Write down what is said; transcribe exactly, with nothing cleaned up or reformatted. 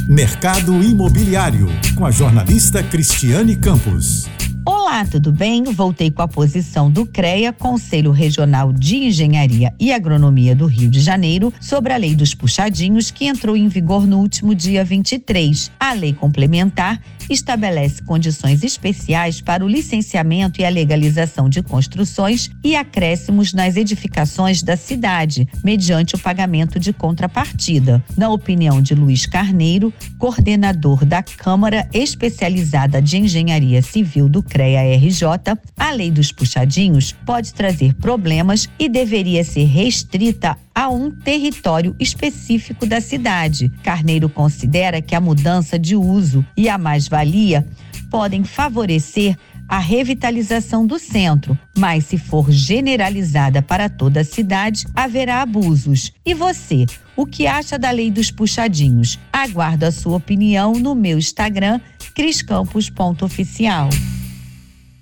Mercado Imobiliário, com a jornalista Cristiane Campos. Olá, tudo bem? Voltei com a posição do CREA, Conselho Regional de Engenharia e Agronomia do Rio de Janeiro, sobre a Lei dos Puxadinhos, que entrou em vigor no último dia vinte e três. A lei complementar estabelece condições especiais para o licenciamento e a legalização de construções e acréscimos nas edificações da cidade, mediante o pagamento de contrapartida. Na opinião de Luiz Carneiro, coordenador da Câmara Especializada de Engenharia Civil do CREA R J, a Lei dos Puxadinhos pode trazer problemas e deveria ser restrita a um território específico da cidade. Carneiro considera que a mudança de uso e a mais-valia podem favorecer a revitalização do centro, mas se for generalizada para toda a cidade, haverá abusos. E você, o que acha da Lei dos Puxadinhos? Aguardo a sua opinião no meu Instagram, cris campos ponto oficial.